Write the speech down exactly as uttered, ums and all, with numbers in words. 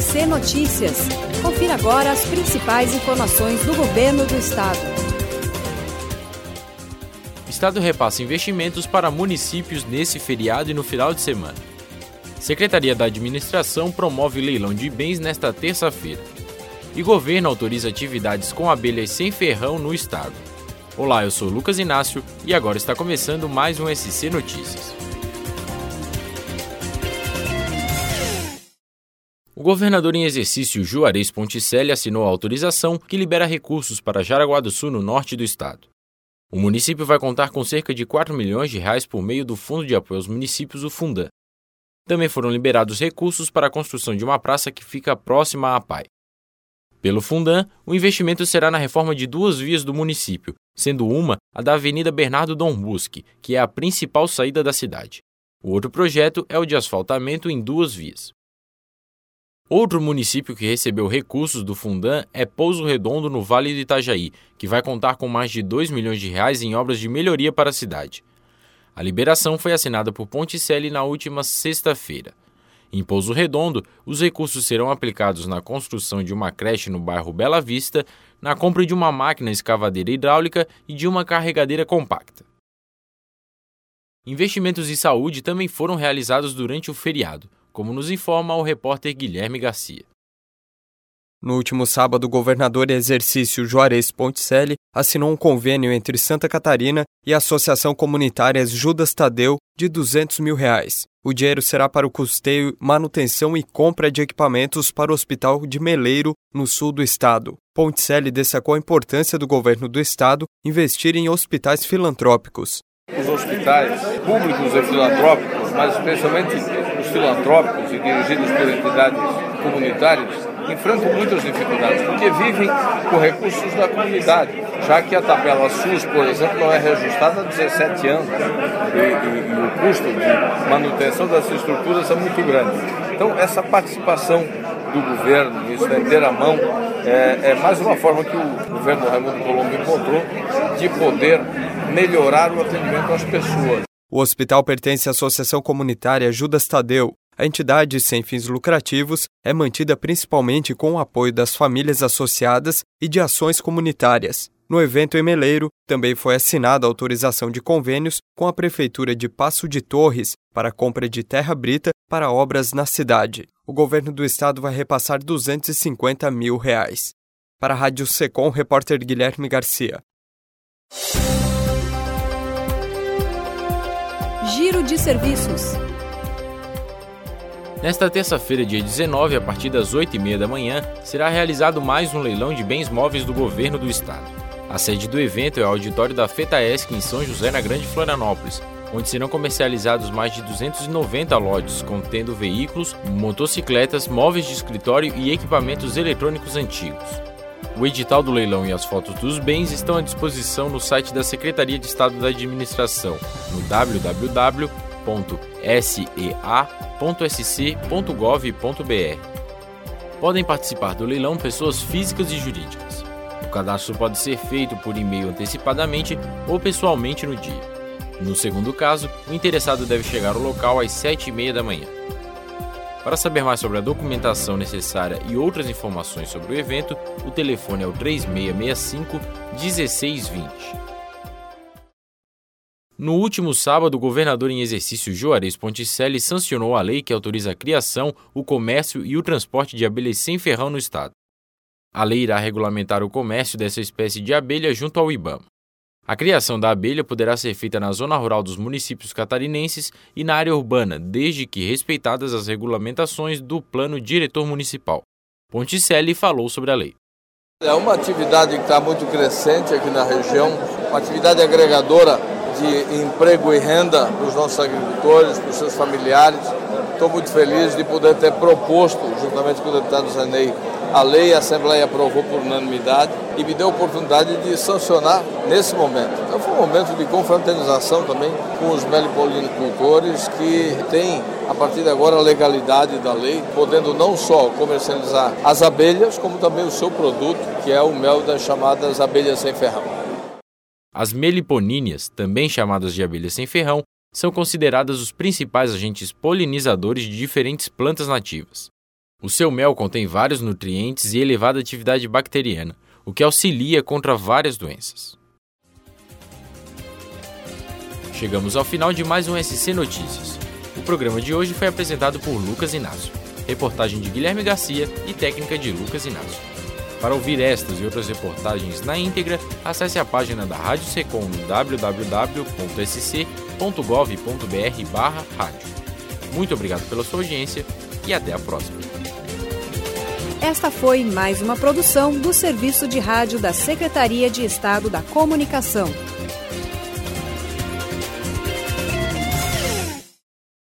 C Notícias. Confira agora as principais informações do governo do estado. O estado repassa investimentos para municípios nesse feriado e no final de semana. Secretaria da Administração promove leilão de bens nesta terça-feira. E governo autoriza atividades com abelhas sem ferrão no estado. Olá, eu sou Lucas Inácio e agora está começando mais um S C Notícias. O governador em exercício Juarez Ponticelli assinou a autorização que libera recursos para Jaraguá do Sul, no norte do estado. O município vai contar com cerca de quatro milhões de reais por meio do Fundo de Apoio aos Municípios, o Fundan. Também foram liberados recursos para a construção de uma praça que fica próxima à P A I. Pelo Fundan, o investimento será na reforma de duas vias do município, sendo uma a da Avenida Bernardo Dom Busque, que é a principal saída da cidade. O outro projeto é o de asfaltamento em duas vias. Outro município que recebeu recursos do Fundan é Pouso Redondo, no Vale do Itajaí, que vai contar com mais de dois milhões de reais em obras de melhoria para a cidade. A liberação foi assinada por Ponticelli na última sexta-feira. Em Pouso Redondo, os recursos serão aplicados na construção de uma creche no bairro Bela Vista, na compra de uma máquina escavadeira hidráulica e de uma carregadeira compacta. Investimentos em saúde também foram realizados durante o feriado, como nos informa o repórter Guilherme Garcia. No último sábado, o governador em exercício Juarez Ponticelli assinou um convênio entre Santa Catarina e a Associação Comunitária Judas Tadeu de duzentos mil reais. O dinheiro será para o custeio, manutenção e compra de equipamentos para o Hospital de Meleiro, no sul do estado. Ponticelli destacou a importância do governo do estado investir em hospitais filantrópicos. Os hospitais públicos e filantrópicos, mas especialmente os filantrópicos e dirigidos por entidades comunitárias, enfrentam muitas dificuldades, porque vivem com recursos da comunidade, já que a tabela SUS, por exemplo, não é reajustada há dezessete anos e, e, e o custo de manutenção dessas estruturas é muito grande. Então, essa participação do governo, estender a mão, é, é mais uma forma que o governo Raimundo Colombo encontrou de poder melhorar o atendimento às pessoas. O hospital pertence à Associação Comunitária Judas Tadeu. A entidade sem fins lucrativos é mantida principalmente com o apoio das famílias associadas e de ações comunitárias. No evento em Meleiro, também foi assinada a autorização de convênios com a Prefeitura de Passo de Torres para a compra de terra brita para obras na cidade. O governo do estado vai repassar duzentos e cinquenta mil reais. Para a Rádio Secom, repórter Guilherme Garcia. Giro de serviços. Nesta terça-feira, dia dezenove, a partir das oito e meia da manhã, será realizado mais um leilão de bens móveis do governo do estado. A sede do evento é o auditório da FETAESC em São José, na Grande Florianópolis, onde serão comercializados mais de duzentos e noventa lotes contendo veículos, motocicletas, móveis de escritório e equipamentos eletrônicos antigos. O edital do leilão e as fotos dos bens estão à disposição no site da Secretaria de Estado da Administração, no w w w ponto s e a ponto s c ponto gov ponto b r. Podem participar do leilão pessoas físicas e jurídicas. O cadastro pode ser feito por e-mail antecipadamente ou pessoalmente no dia. No segundo caso, o interessado deve chegar ao local às sete e meia da manhã. Para saber mais sobre a documentação necessária e outras informações sobre o evento, o telefone é o três seis seis cinco, um seis dois zero. No último sábado, o governador em exercício Juarez Ponticelli sancionou a lei que autoriza a criação, o comércio e o transporte de abelhas sem ferrão no estado. A lei irá regulamentar o comércio dessa espécie de abelha junto ao IBAMA. A criação da abelha poderá ser feita na zona rural dos municípios catarinenses e na área urbana, desde que respeitadas as regulamentações do Plano Diretor Municipal. Ponticelli falou sobre a lei. É uma atividade que está muito crescente aqui na região, uma atividade agregadora de emprego e renda para os nossos agricultores, para os seus familiares. Estou muito feliz de poder ter proposto, juntamente com o deputado Zanei, a lei, a Assembleia aprovou por unanimidade e me deu a oportunidade de sancionar nesse momento. Então foi um momento de confraternização também com os melipolicultores que têm, a partir de agora, a legalidade da lei, podendo não só comercializar as abelhas, como também o seu produto, que é o mel das chamadas abelhas sem ferrão. As meliponíneas, também chamadas de abelhas sem ferrão, são consideradas os principais agentes polinizadores de diferentes plantas nativas. O seu mel contém vários nutrientes e elevada atividade bacteriana, o que auxilia contra várias doenças. Chegamos ao final de mais um S C Notícias. O programa de hoje foi apresentado por Lucas Inácio, reportagem de Guilherme Garcia e técnica de Lucas Inácio. Para ouvir estas e outras reportagens na íntegra, acesse a página da Rádio Secom no w w w ponto s c ponto gov ponto b r barra rádio. Muito obrigado pela sua audiência e até a próxima. Esta foi mais uma produção do Serviço de Rádio da Secretaria de Estado da Comunicação.